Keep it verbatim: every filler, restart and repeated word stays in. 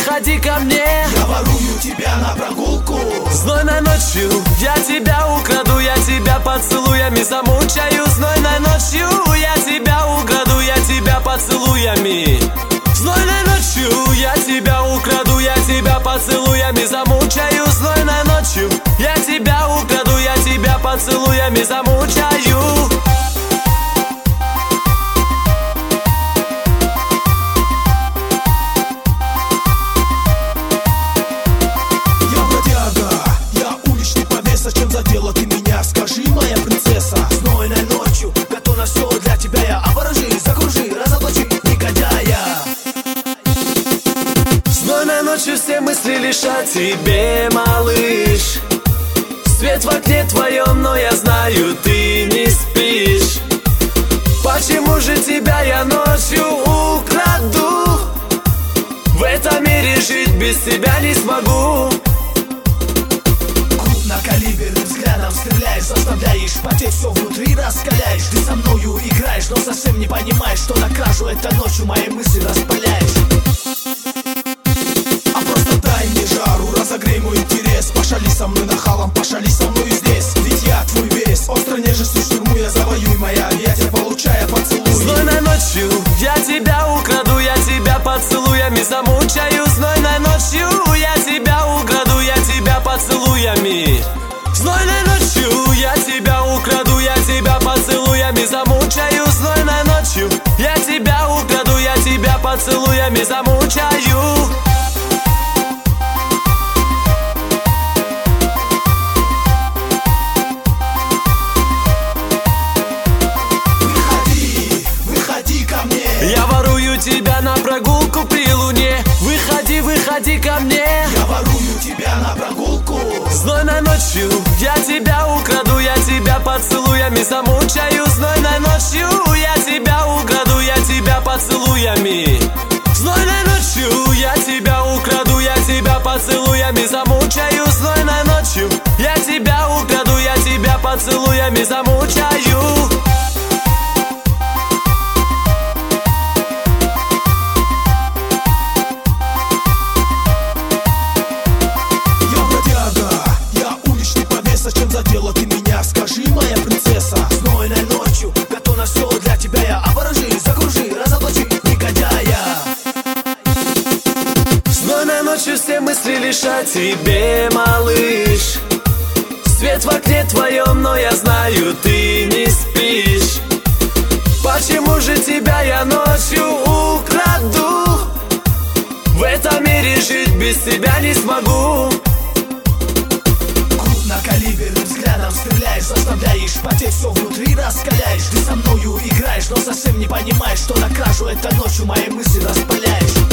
выходи ко мне. Я ворую тебя на прогулку. Знойной ночью я тебя украду, я тебя поцелуями замучаю. Знойной ночью я тебя украду, я тебя поцелуями. Знойной ночью я тебя украду, я тебя поцелуями замучаю. Знойной ночью я тебя украду, я тебя поцелуями замучаю. Зачем задела ты меня? Скажи, моя принцесса. Знойной ночью готова все для тебя. Я оборожи, закружи, разоблачи негодяя. Знойной ночью все мысли лишь о тебе, малыш. Свет в окне твоем, но я знаю, ты не спишь. Почему же тебя я ночью украду? В этом мире жить без тебя не смогу. Крупнокалиберным взглядом стреляешь, заставляешь потеть, все внутри раскаляешь. Ты со мною играешь, но совсем не понимаешь, что на кражу этой ночью мои мысли распаляешь. А просто дай мне жару, разогрей мой интерес. Пошали со мной нахалом, пошали со мной здесь. Ведь я твой весь, острой нежностью штурму я завоюй моя объятия, получая поцелуй. Знойной ночью я тебя украду, я тебя поцелуями замучаю. Знойной ночью я тебя украду, я тебя поцелуями. Знойной ночью я тебя украду, я тебя поцелуями замучаю. Знойной ночью я тебя украду, я тебя поцелуями замучаю. Выходи, выходи ко мне. Я ворую тебя на прогулку при луне. Выходи, выходи ко мне. Я ворую тебя на прогулку. Знойной ночью я тебя украду, я тебя поцелуями замучаю. Знойной ночью я тебя украду, я тебя поцелуями. Знойной ночью я тебя украду, я тебя поцелуями замучаю. Знойной ночью я тебя украду, я тебя поцелуями замучаю. Зачем задела ты меня? Скажи, моя принцесса. Знойной ночью готова все для тебя. Я оборожи, закружи, разоблачи негодяя. Знойной ночью все мысли лишь о тебе, малыш. Свет в окне твоем, но я знаю, ты не спишь. Почему же тебя я ночью украду? В этом мире жить без тебя не смогу. Крупнокалиберным взглядом стреляешь, заставляешь потеть, все внутри раскаляешь. Ты со мною играешь, но совсем не понимаешь, что на кражу этой ночью мои мысли распаляешь.